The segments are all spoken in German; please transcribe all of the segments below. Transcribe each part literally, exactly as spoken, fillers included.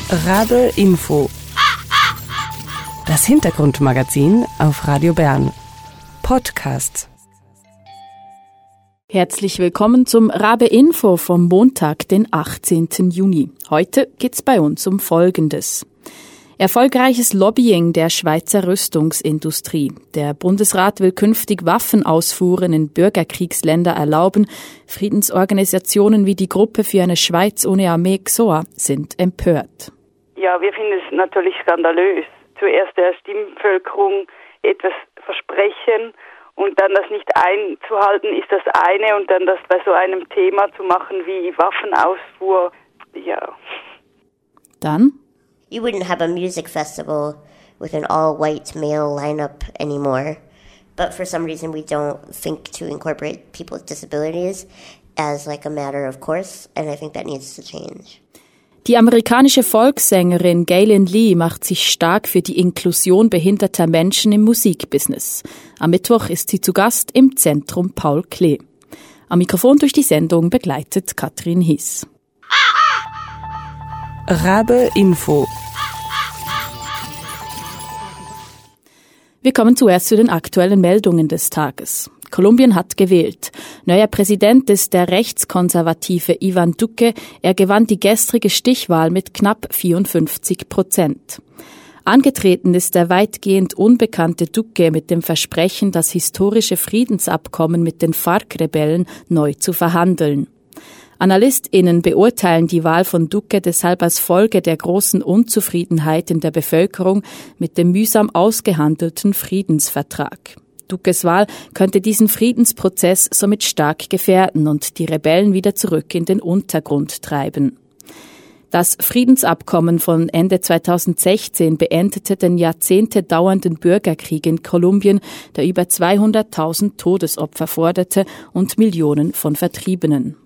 Rabe Info. Das Hintergrundmagazin auf Radio Bern. Podcast. Herzlich willkommen zum Rabe Info vom Montag, den achtzehnten Juni. Heute geht's bei uns um Folgendes. Erfolgreiches Lobbying der Schweizer Rüstungsindustrie. Der Bundesrat will künftig Waffenausfuhren in Bürgerkriegsländer erlauben. Friedensorganisationen wie die Gruppe für eine Schweiz ohne Armee X O A sind empört. Ja, wir finden es natürlich skandalös. Zuerst der Stimmbevölkerung etwas versprechen und dann das nicht einzuhalten ist das eine und dann das bei so einem Thema zu machen wie Waffenausfuhr, ja. Dann? You wouldn't have a music festival with an all-white male lineup anymore. But for some reason we don't think to incorporate people with disabilities as like a matter of course, and I think that needs to change. Die amerikanische Volkssängerin Galen Lee macht sich stark für die Inklusion behinderter Menschen im Musikbusiness. Am Mittwoch ist sie zu Gast im Zentrum Paul Klee. Am Mikrofon durch die Sendung begleitet Katrin Hies. Rabe Info. Wir kommen zuerst zu den aktuellen Meldungen des Tages. Kolumbien hat gewählt. Neuer Präsident ist der rechtskonservative Iván Duque. Er gewann die gestrige Stichwahl mit knapp vierundfünfzig Prozent. Angetreten ist der weitgehend unbekannte Duque mit dem Versprechen, das historische Friedensabkommen mit den FARC-Rebellen neu zu verhandeln. AnalystInnen beurteilen die Wahl von Duque deshalb als Folge der großen Unzufriedenheit in der Bevölkerung mit dem mühsam ausgehandelten Friedensvertrag. Duques Wahl könnte diesen Friedensprozess somit stark gefährden und die Rebellen wieder zurück in den Untergrund treiben. Das Friedensabkommen von Ende zweitausendsechzehn beendete den Jahrzehnte dauernden Bürgerkrieg in Kolumbien, der über zweihunderttausend Todesopfer forderte und Millionen von Vertriebenen.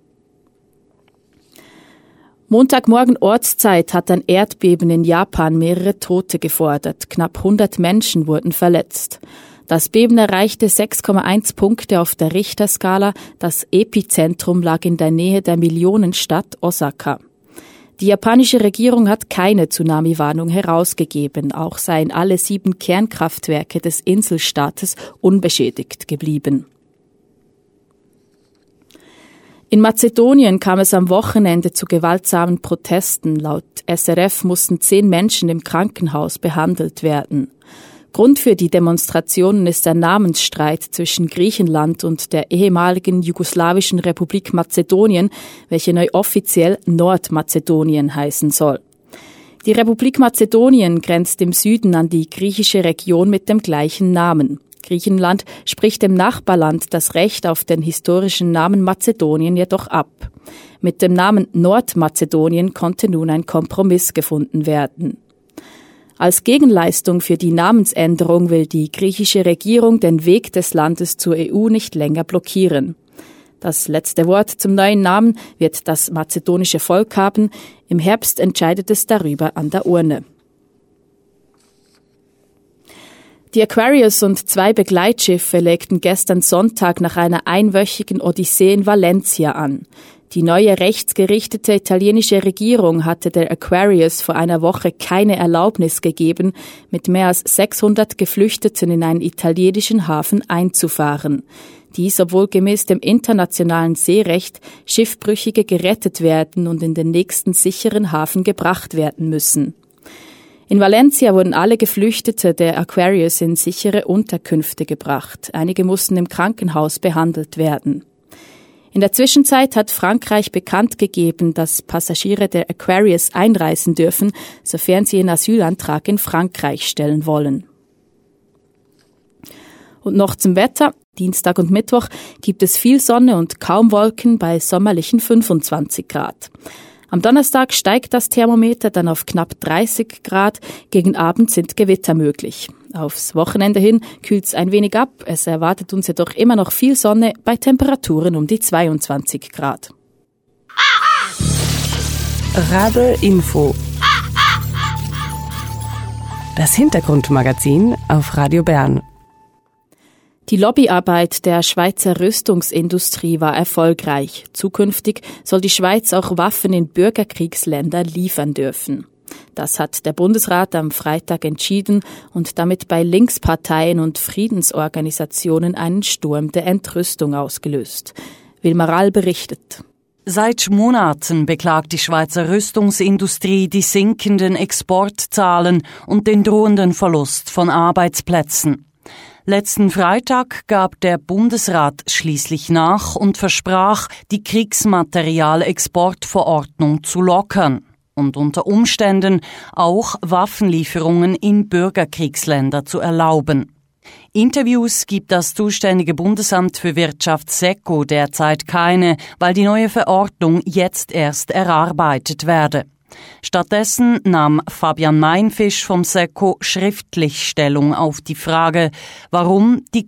Montagmorgen Ortszeit hat ein Erdbeben in Japan mehrere Tote gefordert. Knapp hundert Menschen wurden verletzt. Das Beben erreichte sechs Komma eins Punkte auf der Richterskala. Das Epizentrum lag in der Nähe der Millionenstadt Osaka. Die japanische Regierung hat keine Tsunami-Warnung herausgegeben. Auch seien alle sieben Kernkraftwerke des Inselstaates unbeschädigt geblieben. In Mazedonien kam es am Wochenende zu gewaltsamen Protesten. Laut S R F mussten zehn Menschen im Krankenhaus behandelt werden. Grund für die Demonstrationen ist der Namensstreit zwischen Griechenland und der ehemaligen jugoslawischen Republik Mazedonien, welche neu offiziell Nordmazedonien heißen soll. Die Republik Mazedonien grenzt im Süden an die griechische Region mit dem gleichen Namen. Griechenland spricht dem Nachbarland das Recht auf den historischen Namen Mazedonien jedoch ab. Mit dem Namen Nordmazedonien konnte nun ein Kompromiss gefunden werden. Als Gegenleistung für die Namensänderung will die griechische Regierung den Weg des Landes zur E U nicht länger blockieren. Das letzte Wort zum neuen Namen wird das mazedonische Volk haben. Im Herbst entscheidet es darüber an der Urne. Die Aquarius und zwei Begleitschiffe legten gestern Sonntag nach einer einwöchigen Odyssee in Valencia an. Die neue rechtsgerichtete italienische Regierung hatte der Aquarius vor einer Woche keine Erlaubnis gegeben, mit mehr als sechshundert Geflüchteten in einen italienischen Hafen einzufahren. Dies, obwohl gemäß dem internationalen Seerecht Schiffbrüchige gerettet werden und in den nächsten sicheren Hafen gebracht werden müssen. In Valencia wurden alle Geflüchtete der Aquarius in sichere Unterkünfte gebracht. Einige mussten im Krankenhaus behandelt werden. In der Zwischenzeit hat Frankreich bekannt gegeben, dass Passagiere der Aquarius einreisen dürfen, sofern sie ihren Asylantrag in Frankreich stellen wollen. Und noch zum Wetter. Dienstag und Mittwoch gibt es viel Sonne und kaum Wolken bei sommerlichen fünfundzwanzig Grad. Am Donnerstag steigt das Thermometer dann auf knapp dreißig Grad. Gegen Abend sind Gewitter möglich. Aufs Wochenende hin kühlt es ein wenig ab. Es erwartet uns jedoch immer noch viel Sonne bei Temperaturen um die zweiundzwanzig Grad. Rabe Info. Das Hintergrundmagazin auf Radio Bern. Die Lobbyarbeit der Schweizer Rüstungsindustrie war erfolgreich. Zukünftig soll die Schweiz auch Waffen in Bürgerkriegsländer liefern dürfen. Das hat der Bundesrat am Freitag entschieden und damit bei Linksparteien und Friedensorganisationen einen Sturm der Entrüstung ausgelöst. Wilma Rall berichtet. Seit Monaten beklagt die Schweizer Rüstungsindustrie die sinkenden Exportzahlen und den drohenden Verlust von Arbeitsplätzen. Letzten Freitag gab der Bundesrat schließlich nach und versprach, die Kriegsmaterialexportverordnung zu lockern und unter Umständen auch Waffenlieferungen in Bürgerkriegsländer zu erlauben. Interviews gibt das zuständige Bundesamt für Wirtschaft SECO derzeit keine, weil die neue Verordnung jetzt erst erarbeitet werde. Stattdessen nahm Fabian Meinfisch vom SECO schriftlich Stellung auf die Frage, warum die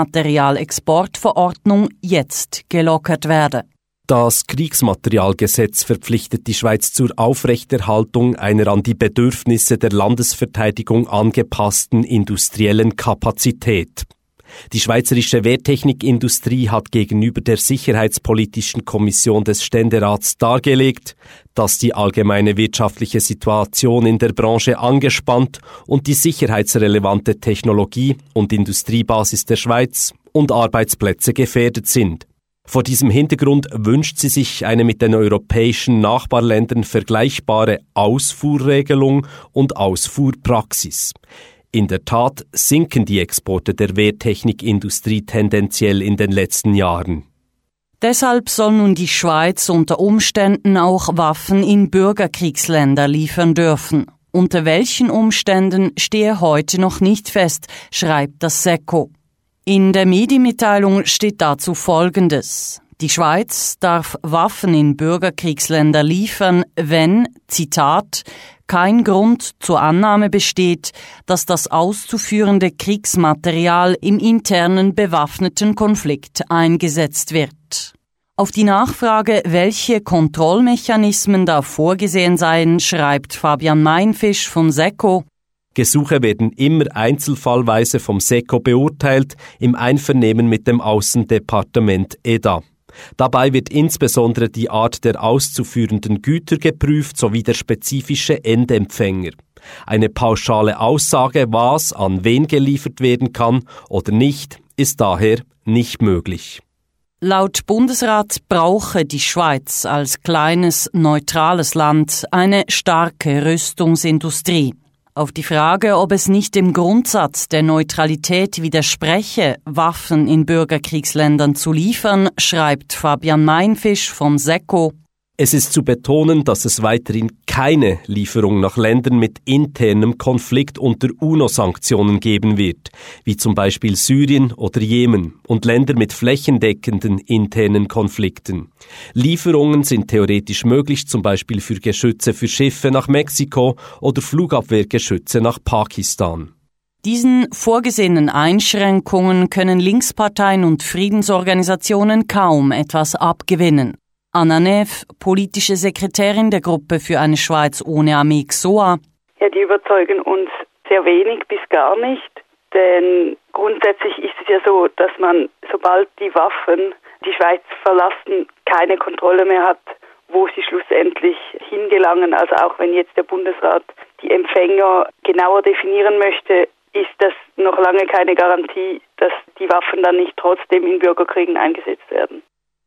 Kriegsmaterialexportverordnung jetzt gelockert werde. Das Kriegsmaterialgesetz verpflichtet die Schweiz zur Aufrechterhaltung einer an die Bedürfnisse der Landesverteidigung angepassten industriellen Kapazität. Die schweizerische Wehrtechnikindustrie hat gegenüber der Sicherheitspolitischen Kommission des Ständerats dargelegt, dass die allgemeine wirtschaftliche Situation in der Branche angespannt und die sicherheitsrelevante Technologie- und Industriebasis der Schweiz und Arbeitsplätze gefährdet sind. Vor diesem Hintergrund wünscht sie sich eine mit den europäischen Nachbarländern vergleichbare Ausfuhrregelung und Ausfuhrpraxis. In der Tat sinken die Exporte der Wehrtechnikindustrie tendenziell in den letzten Jahren. Deshalb soll nun die Schweiz unter Umständen auch Waffen in Bürgerkriegsländer liefern dürfen. Unter welchen Umständen stehe heute noch nicht fest, schreibt das SECO. In der Medienmitteilung steht dazu Folgendes. Die Schweiz darf Waffen in Bürgerkriegsländer liefern, wenn, Zitat, kein Grund zur Annahme besteht, dass das auszuführende Kriegsmaterial im internen bewaffneten Konflikt eingesetzt wird. Auf die Nachfrage, welche Kontrollmechanismen da vorgesehen seien, schreibt Fabian Meinfisch von SECO: Gesuche werden immer einzelfallweise vom SECO beurteilt, im Einvernehmen mit dem Aussendepartement E D A. Dabei wird insbesondere die Art der auszuführenden Güter geprüft sowie der spezifische Endempfänger. Eine pauschale Aussage, was an wen geliefert werden kann oder nicht, ist daher nicht möglich. Laut Bundesrat brauche die Schweiz als kleines, neutrales Land eine starke Rüstungsindustrie. Auf die Frage, ob es nicht dem Grundsatz der Neutralität widerspreche, Waffen in Bürgerkriegsländern zu liefern, schreibt Fabian Meinfisch vom SECO: Es ist zu betonen, dass es weiterhin keine Lieferung nach Ländern mit internem Konflikt unter UNO-Sanktionen geben wird, wie zum Beispiel Syrien oder Jemen und Länder mit flächendeckenden internen Konflikten. Lieferungen sind theoretisch möglich, zum Beispiel für Geschütze für Schiffe nach Mexiko oder Flugabwehrgeschütze nach Pakistan. Diesen vorgesehenen Einschränkungen können Linksparteien und Friedensorganisationen kaum etwas abgewinnen. Anna Neff, politische Sekretärin der Gruppe für eine Schweiz ohne Armee X O A. Ja, die überzeugen uns sehr wenig bis gar nicht, denn grundsätzlich ist es ja so, dass man, sobald die Waffen die Schweiz verlassen, keine Kontrolle mehr hat, wo sie schlussendlich hingelangen. Also auch wenn jetzt der Bundesrat die Empfänger genauer definieren möchte, ist das noch lange keine Garantie, dass die Waffen dann nicht trotzdem in Bürgerkriegen eingesetzt werden.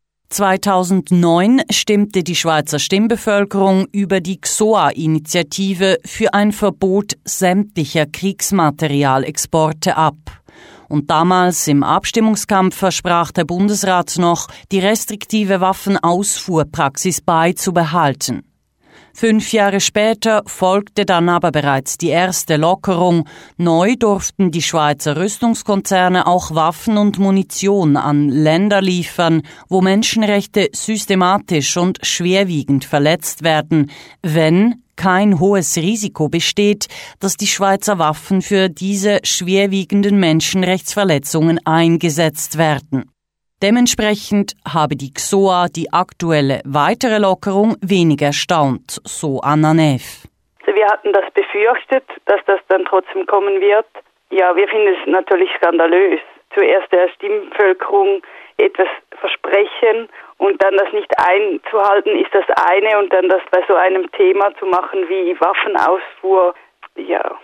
zweitausendneun stimmte die Schweizer Stimmbevölkerung über die X O A-Initiative für ein Verbot sämtlicher Kriegsmaterialexporte ab. Und damals im Abstimmungskampf versprach der Bundesrat noch, die restriktive Waffenausfuhrpraxis beizubehalten. Fünf Jahre später folgte dann aber bereits die erste Lockerung. Neu durften die Schweizer Rüstungskonzerne auch Waffen und Munition an Länder liefern, wo Menschenrechte systematisch und schwerwiegend verletzt werden, wenn kein hohes Risiko besteht, dass die Schweizer Waffen für diese schwerwiegenden Menschenrechtsverletzungen eingesetzt werden. Dementsprechend habe die X O A die aktuelle weitere Lockerung wenig erstaunt, so Anna Neff. Wir hatten das befürchtet, dass das dann trotzdem kommen wird. Ja, wir finden es natürlich skandalös. Zuerst der Stimmbevölkerung etwas versprechen Und dann das nicht einzuhalten ist das eine und dann das bei so einem Thema zu machen wie Waffenausfuhr, ja.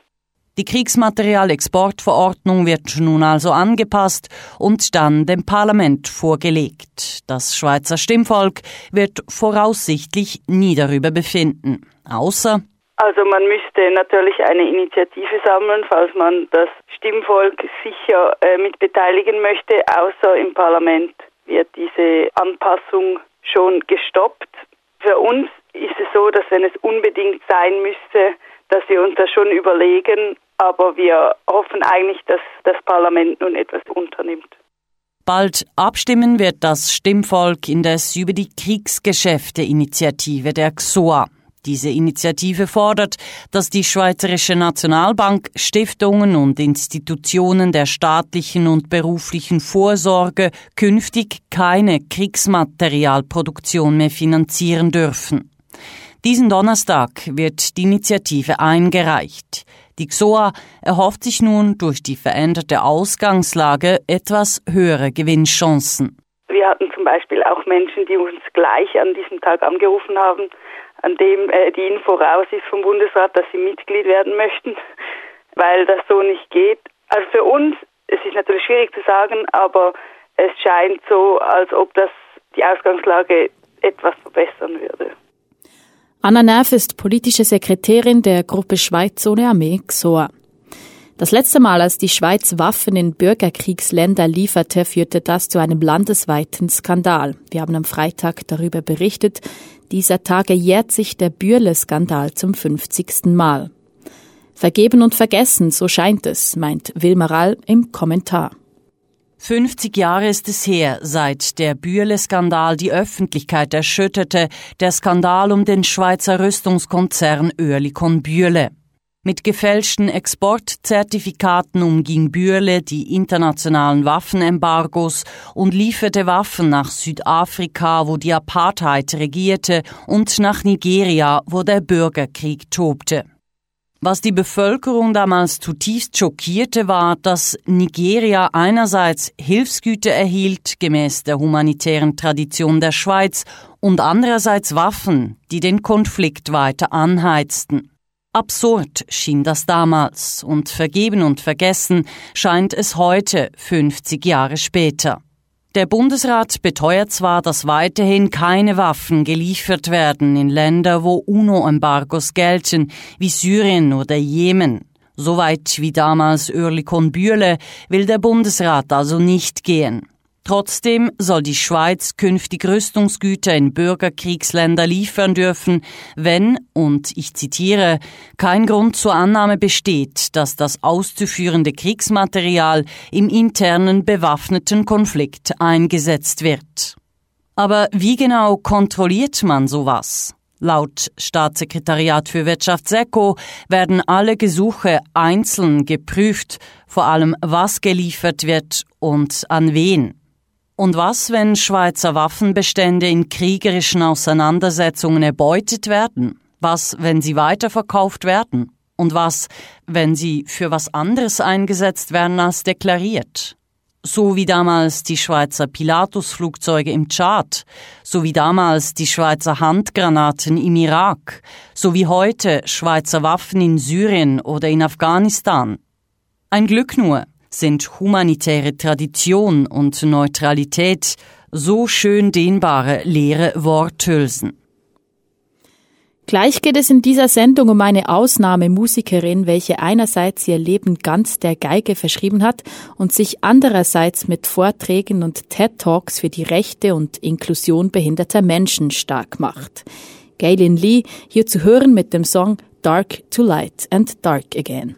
Die Kriegsmaterialexportverordnung wird nun also angepasst und dann dem Parlament vorgelegt. Das Schweizer Stimmvolk wird voraussichtlich nie darüber befinden, außer... Also man müsste natürlich eine Initiative sammeln, falls man das Stimmvolk sicher äh, mit beteiligen möchte, außer im Parlament wird diese Anpassung schon gestoppt. Für uns ist es so, dass wenn es unbedingt sein müsste, dass wir uns das schon überlegen, aber wir hoffen eigentlich, dass das Parlament nun etwas unternimmt. Bald abstimmen wird das Stimmvolk indes über die Kriegsgeschäfte-Initiative der X O A. Diese Initiative fordert, dass die Schweizerische Nationalbank Stiftungen und Institutionen der staatlichen und beruflichen Vorsorge künftig keine Kriegsmaterialproduktion mehr finanzieren dürfen. Diesen Donnerstag wird die Initiative eingereicht. Die X O A erhofft sich nun durch die veränderte Ausgangslage etwas höhere Gewinnchancen. Wir hatten zum Beispiel auch Menschen, die uns gleich an diesem Tag angerufen haben, an dem äh, die Info raus ist vom Bundesrat, dass sie Mitglied werden möchten, weil das so nicht geht. Also für uns, es ist natürlich schwierig zu sagen, aber es scheint so, als ob das die Ausgangslage etwas verbessern würde. Anna Nerv ist politische Sekretärin der Gruppe Schweiz ohne Armee X O A. Das letzte Mal, als die Schweiz Waffen in Bürgerkriegsländer lieferte, führte das zu einem landesweiten Skandal. Wir haben am Freitag darüber berichtet. Dieser Tage jährt sich der Bürle-Skandal zum fünfzigsten Mal. Vergeben und vergessen, so scheint es, meint Wilma Rall im Kommentar. fünfzig Jahre ist es her, seit der Bürle-Skandal die Öffentlichkeit erschütterte, der Skandal um den Schweizer Rüstungskonzern Oerlikon Bürle. Mit gefälschten Exportzertifikaten umging Bürle die internationalen Waffenembargos und lieferte Waffen nach Südafrika, wo die Apartheid regierte, und nach Nigeria, wo der Bürgerkrieg tobte. Was die Bevölkerung damals zutiefst schockierte, war, dass Nigeria einerseits Hilfsgüter erhielt, gemäß der humanitären Tradition der Schweiz, und andererseits Waffen, die den Konflikt weiter anheizten. Absurd schien das damals, und vergeben und vergessen scheint es heute, fünfzig Jahre später. Der Bundesrat beteuert zwar, dass weiterhin keine Waffen geliefert werden in Länder, wo UNO-Embargos gelten, wie Syrien oder Jemen. Soweit wie damals Oerlikon Bürle will der Bundesrat also nicht gehen. Trotzdem soll die Schweiz künftig Rüstungsgüter in Bürgerkriegsländer liefern dürfen, wenn, und ich zitiere, kein Grund zur Annahme besteht, dass das auszuführende Kriegsmaterial im internen bewaffneten Konflikt eingesetzt wird. Aber wie genau kontrolliert man sowas? Laut Staatssekretariat für Wirtschaft SECO werden alle Gesuche einzeln geprüft, vor allem was geliefert wird und an wen. Und was, wenn Schweizer Waffenbestände in kriegerischen Auseinandersetzungen erbeutet werden? Was, wenn sie weiterverkauft werden? Und was, wenn sie für was anderes eingesetzt werden als deklariert? So wie damals die Schweizer Pilatus-Flugzeuge im Tschad, so wie damals die Schweizer Handgranaten im Irak, so wie heute Schweizer Waffen in Syrien oder in Afghanistan. Ein Glück nur sind humanitäre Tradition und Neutralität so schön dehnbare leere Worthülsen. Gleich geht es in dieser Sendung um eine Ausnahmemusikerin, welche einerseits ihr Leben ganz der Geige verschrieben hat und sich andererseits mit Vorträgen und TED-Talks für die Rechte und Inklusion behinderter Menschen stark macht. Gaylin Lee, hier zu hören mit dem Song Dark to Light and Dark Again.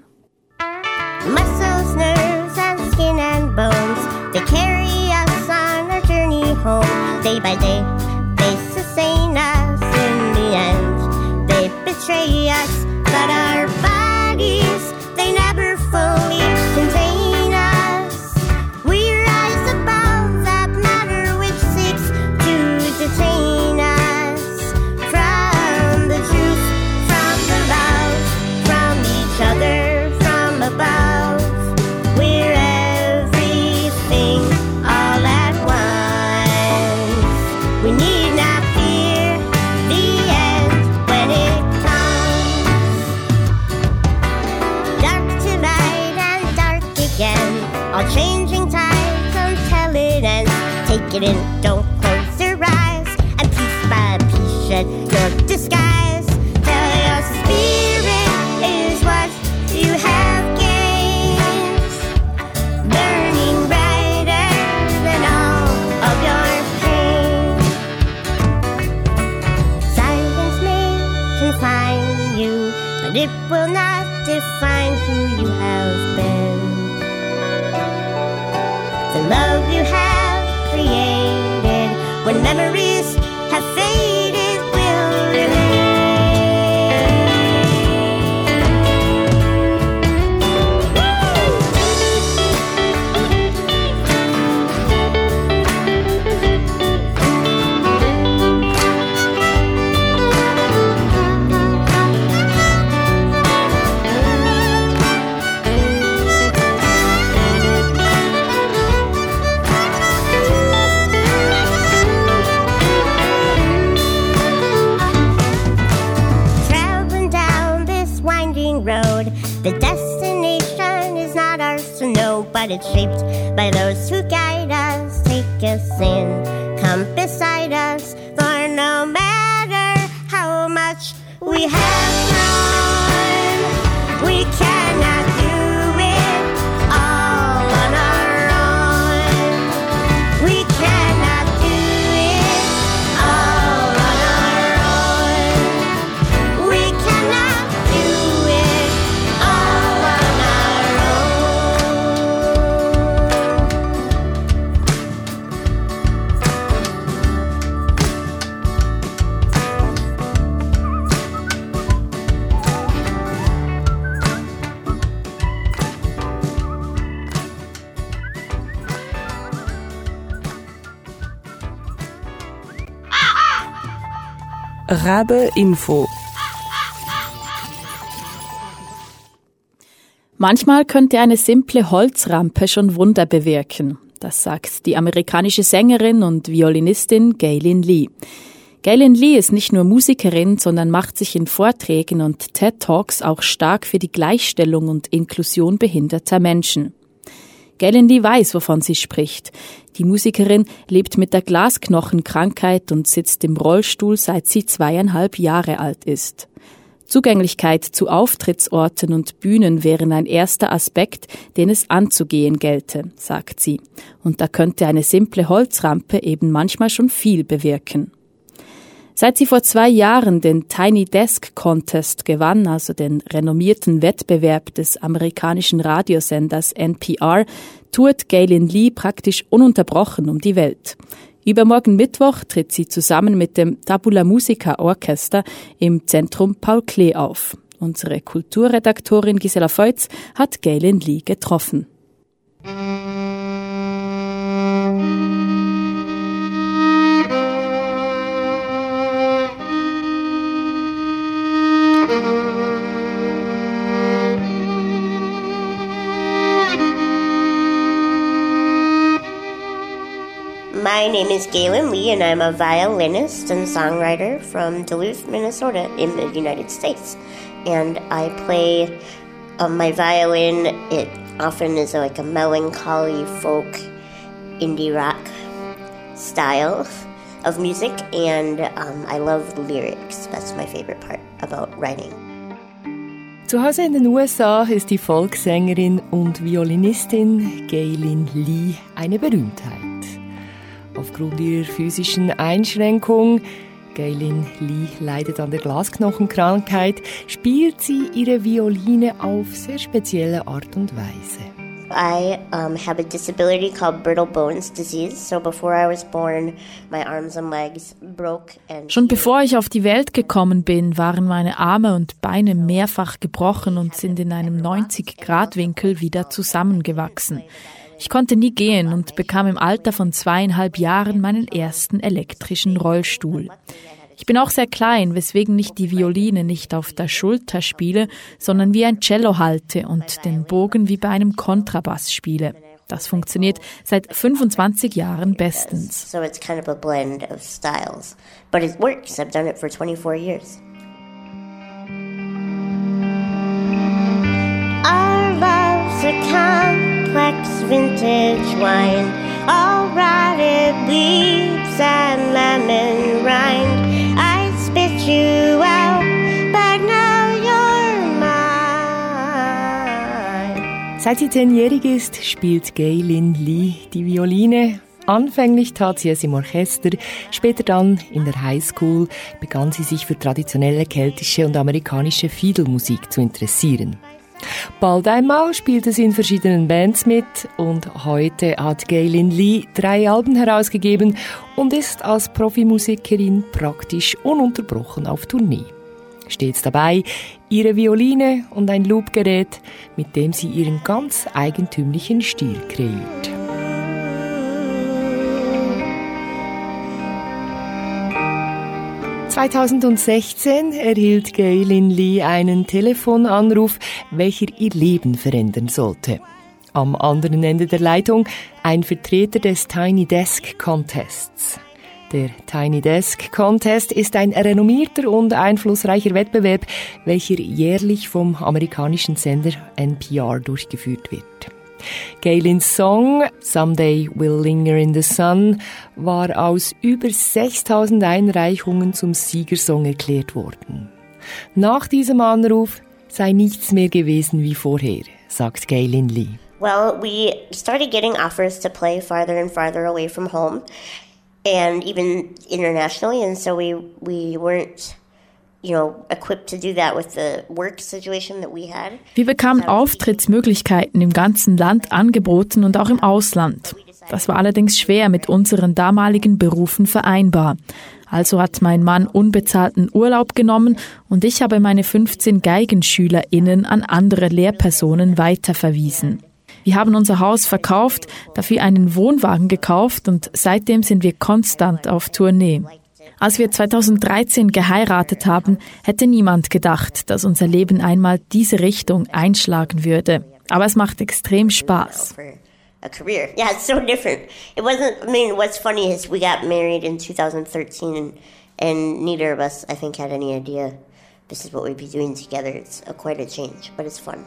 Muscles, nerves and skin and bones, they carry us on our journey home. Day by day, they sustain us in the end. They betray us, but our bodies, they never fully contain us. We rise above that matter which seeks to detain us from the truth, from the love, from each other, from above. We're everything all at once. didn't, don't close your eyes, and piece by piece shed your disguise. Tell your spirit is what you have gained, burning brighter than all of your pain. Silence may confine you, but it will not define who you have been. The love you have created, when memories have faded, will remain. The destination is not ours to know, but it's shaped by those who guide us. Take us in, come beside us, for no matter how much we have known, we cannot do it all on our own. We cannot do it all on our own. We cannot do it all on our Rabe Info. Manchmal könnte eine simple Holzrampe schon Wunder bewirken. Das sagt die amerikanische Sängerin und Violinistin Gaylin Lee. Gaylin Lee ist nicht nur Musikerin, sondern macht sich in Vorträgen und TED-Talks auch stark für die Gleichstellung und Inklusion behinderter Menschen. Gaylin Lee weiß, wovon sie spricht. Die Musikerin lebt mit der Glasknochenkrankheit und sitzt im Rollstuhl, seit sie zweieinhalb Jahre alt ist. Zugänglichkeit zu Auftrittsorten und Bühnen wären ein erster Aspekt, den es anzugehen gelte, sagt sie. Und da könnte eine simple Holzrampe eben manchmal schon viel bewirken. Seit sie vor zwei Jahren den Tiny Desk Contest gewann, also den renommierten Wettbewerb des amerikanischen Radiosenders N P R, tourt Gaylin Lee praktisch ununterbrochen um die Welt. Übermorgen Mittwoch tritt sie zusammen mit dem Tabula Musica Orchester im Zentrum Paul Klee auf. Unsere Kulturredaktorin Gisela Feutz hat Gaylin Lee getroffen. My name is Gaylin Lee, and I'm a violinist and songwriter from Duluth, Minnesota, in the United States. And I play um, my violin. It often is like a melancholy folk indie rock style of music, and um, I love the lyrics. That's my favorite part about writing. Zu Hause in den U S A ist die Folksängerin und Violinistin Gaylin Lee eine Berühmtheit. Aufgrund ihrer physischen Einschränkung, Gaylin Lee leidet an der Glasknochenkrankheit, spielt sie ihre Violine auf sehr spezielle Art und Weise. I um, have a disability called brittle bones disease. So before I was born, my arms and legs broke. And Schon bevor ich auf die Welt gekommen bin, waren meine Arme und Beine mehrfach gebrochen und sind in einem neunzig-Grad-Winkel wieder zusammengewachsen. Ich konnte nie gehen und bekam im Alter von zweieinhalb Jahren meinen ersten elektrischen Rollstuhl. Ich bin auch sehr klein, weswegen ich die Violine nicht auf der Schulter spiele, sondern wie ein Cello halte und den Bogen wie bei einem Kontrabass spiele. Das funktioniert seit fünfundzwanzig Jahren bestens. So it's kind of a blend of styles, but it works. I've done it for twenty-four years. Our love's a complex vintage wine, all rotted leaves and lemon rind. I spit you out, but now you're mine. Seit sie zehnjährig ist, spielt Gaylin Lee die Violine. Anfänglich tat sie es im Orchester, später dann in der Highschool begann sie sich für traditionelle keltische und amerikanische Fiedelmusik zu interessieren. Bald einmal spielte sie in verschiedenen Bands mit und heute hat Gaylin Lee drei Alben herausgegeben und ist als Profimusikerin praktisch ununterbrochen auf Tournee. Stets dabei ihre Violine und ein Loopgerät, mit dem sie ihren ganz eigentümlichen Stil kreiert. zweitausendsechzehn erhielt Gaylin Lee einen Telefonanruf, welcher ihr Leben verändern sollte. Am anderen Ende der Leitung ein Vertreter des Tiny Desk Contests. Der Tiny Desk Contest ist ein renommierter und einflussreicher Wettbewerb, welcher jährlich vom amerikanischen Sender N P R durchgeführt wird. Gaylins Song Someday We'll Linger in the Sun war aus über sechstausend Einreichungen zum Siegersong erklärt worden. Nach diesem Anruf sei nichts mehr gewesen wie vorher, sagt Gaylin Lee. Well, we started getting offers to play farther and farther away from home and even internationally, and so we we weren't you know, equipped to do that with the work situation that we had. Wir bekamen Auftrittsmöglichkeiten im ganzen Land angeboten und auch im Ausland. Das war allerdings schwer mit unseren damaligen Berufen vereinbar. Also hat mein Mann unbezahlten Urlaub genommen und ich habe meine fünfzehn GeigenschülerInnen an andere Lehrpersonen weiterverwiesen. Wir haben unser Haus verkauft, dafür einen Wohnwagen gekauft und seitdem sind wir konstant auf Tournee. Als wir zweitausenddreizehn geheiratet haben, hätte niemand gedacht, dass unser Leben einmal diese Richtung einschlagen würde. Aber es macht extrem Spaß. A career. Yeah, it's so different. It wasn't, I mean, what's funny is we got married in two thousand thirteen and, and neither of us, I think, had any idea this is what we'd be doing together. It's a, quite a change, but it's fun.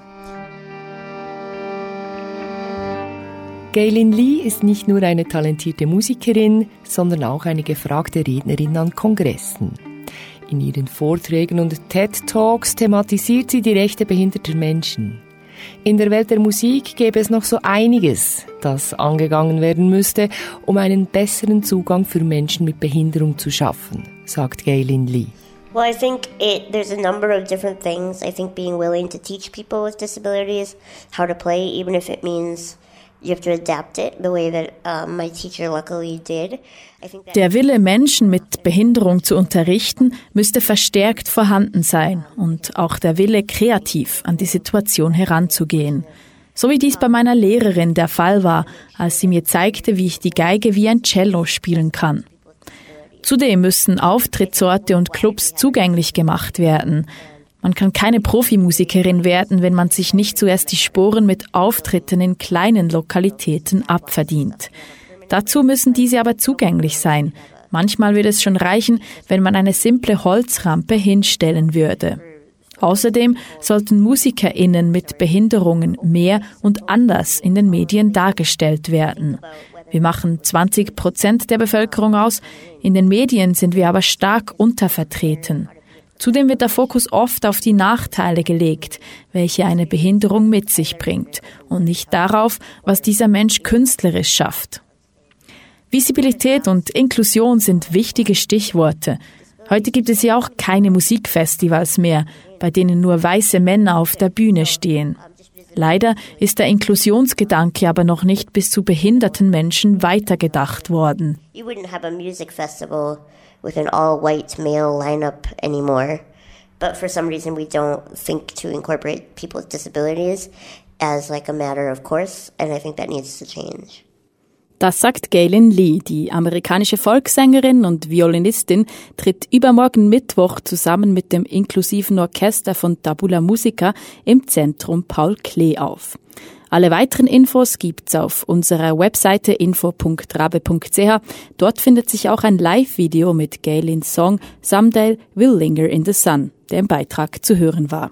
Gaylin Lee ist nicht nur eine talentierte Musikerin, sondern auch eine gefragte Rednerin an Kongressen. In ihren Vorträgen und TED-Talks thematisiert sie die Rechte behinderter Menschen. In der Welt der Musik gäbe es noch so einiges, das angegangen werden müsste, um einen besseren Zugang für Menschen mit Behinderung zu schaffen, sagt Gaylin Lee. Well, I think it, there's a number of different things. I think being willing to teach people with disabilities how to play, even if it means you have to adapt it the way that um, my teacher luckily did. I think that Der Wille, Menschen mit Behinderung zu unterrichten, müsste verstärkt vorhanden sein und auch der Wille, kreativ an die Situation heranzugehen. So wie dies bei meiner Lehrerin der Fall war, als sie mir zeigte, wie ich die Geige wie ein Cello spielen kann. Zudem müssen Auftrittsorte und Clubs zugänglich gemacht werden. Man kann keine Profimusikerin werden, wenn man sich nicht zuerst die Sporen mit Auftritten in kleinen Lokalitäten abverdient. Dazu müssen diese aber zugänglich sein. Manchmal würde es schon reichen, wenn man eine simple Holzrampe hinstellen würde. Außerdem sollten MusikerInnen mit Behinderungen mehr und anders in den Medien dargestellt werden. Wir machen zwanzig Prozent der Bevölkerung aus, in den Medien sind wir aber stark untervertreten. Zudem wird der Fokus oft auf die Nachteile gelegt, welche eine Behinderung mit sich bringt, und nicht darauf, was dieser Mensch künstlerisch schafft. Visibilität und Inklusion sind wichtige Stichworte. Heute gibt es ja auch keine Musikfestivals mehr, bei denen nur weiße Männer auf der Bühne stehen. Leider ist der Inklusionsgedanke aber noch nicht bis zu behinderten Menschen weitergedacht worden. you wouldn't have a music festival with an all-white male lineup anymore. But for some reason we don't think to incorporate people with disabilities as like a matter of course, and I think that needs to change. Das sagt Gaylin Lee. Die amerikanische Volkssängerin und Violinistin tritt übermorgen Mittwoch zusammen mit dem inklusiven Orchester von Tabula Musica im Zentrum Paul Klee auf. Alle weiteren Infos gibt's auf unserer Webseite info punkt rabe punkt c h. Dort findet sich auch ein Live-Video mit Gaylins Song Someday We'll Linger in the Sun, der im Beitrag zu hören war.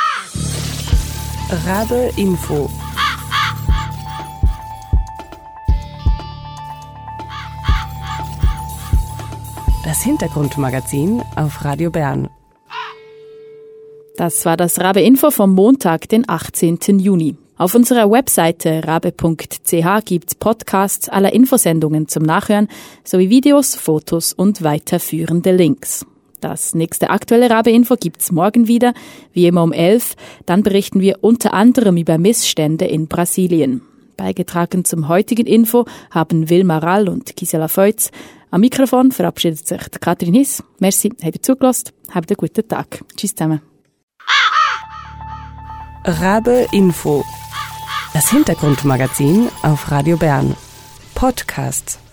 Rabe Info. Das Hintergrundmagazin auf Radio Bern. Das war das Rabe Info vom Montag, den achtzehnten Juni. Auf unserer Webseite rabe punkt c h gibt's Podcasts aller Infosendungen zum Nachhören sowie Videos, Fotos und weiterführende Links. Das nächste aktuelle Rabe Info gibt's morgen wieder, wie immer um elf. Dann berichten wir unter anderem über Missstände in Brasilien. Beigetragen zum heutigen Info haben Wilma Rall und Gisela Feutz. Am Mikrofon verabschiedet sich Katrin Hiss. Merci, habt ihr zugelassen. Habt einen guten Tag. Tschüss zusammen. Rabe Info. Das Hintergrundmagazin auf Radio Bern. Podcasts.